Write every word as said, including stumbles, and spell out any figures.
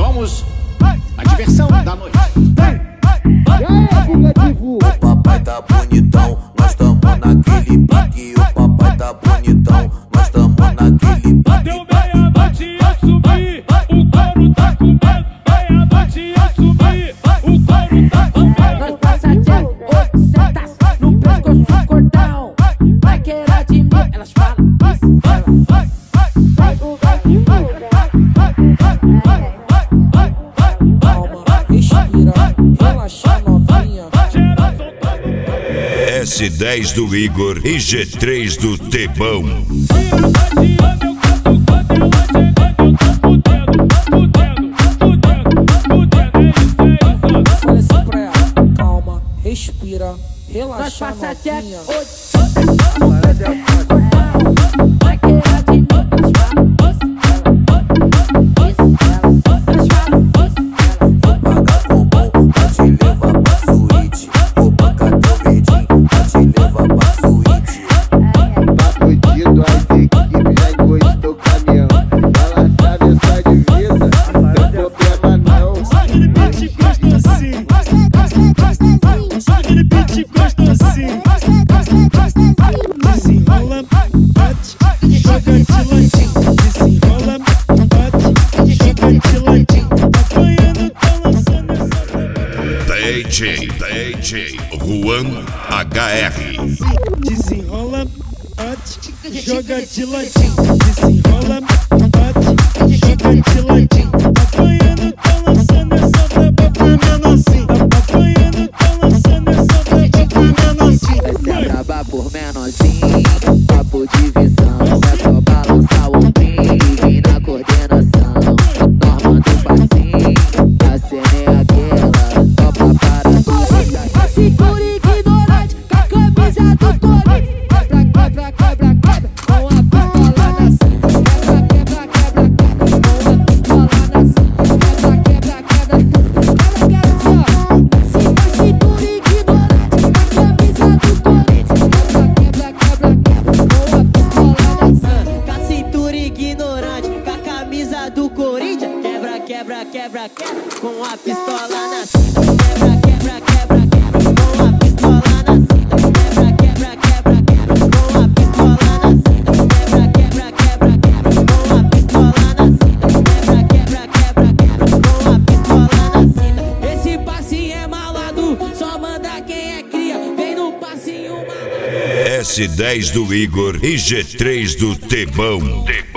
somos a diversão da noite. O papai tá bonitão, nós tamo naquele pique. O papai tá bonitão, nós tamo naquele pique. Deu meia-noite e eu subi, o couro tá com medo. Meia-noite e eu subi, o couro tá com medo. Nós passa Jack, oito setas no pescoço, cordão. Vai querer de mim, elas falam isso, ela vai, vai, calma, respira, relaxa novinha. S dez do Igor e G três do Tebão. Olha assim pra ela, calma, respira, relaxa novinha. Vai querer de mim, elas falam isso, elas falam Paga com bom, pra te levar pra suíte. Vou bancar teu verdinho, pra te levar pra suíte. Tá fudido, as equipes já encostou o caminhão. Ela atravessa a divisa, não tem problema não. Só aquele beat gostosinho, só aquele beat gostosinho. Desenrola, bate, joga de ladinho. Desenrola, bate, joga de ladinho. Apanhando, tá lançando essa D J, D J Juan H R. Desenrola, bate, joga de ladinho. Desenrola, bate, joga de ladinho. Apanhando, tá lançando essa braba pra menorzinho. Apanhando, tá lançando essa braba pra menorzinho. Vai se acabar por menorzinho, papo de visão. É só balançar o ombrinho e vir na coordenação. Nós manda um passinho, a cena é aquela. Topa para tudo. Segura ignorante, com a camisa do Corinthians. Quebra, quebra, quebra, quebra, com a pistola na cinta. Quebra, quebra, quebra, quebra, com a pistola na cinta. Quebra, quebra, quebra, quebra, quebra só. Segura ignorante, com a camisa do Corinthians. Quebra, quebra, quebra, com a pistola na cinta. Com a cintura ignorante, com a camisa do Corinthians. Quebra, quebra, quebra, quebra, com a pistola na cinta. Quebra, quebra, quebra, quebra, com a pistola na cinta. Quebra, quebra, quebra, quebra, com a pistola na cinta. Quebra, quebra, quebra, quebra, com a pistola na cinta. Quebra, quebra, quebra, quebra, com a pistola na cinta. Esse passinho é malado, só manda quem é cria. Vem no passinho malado. S dez do Igor e G três do Tebão.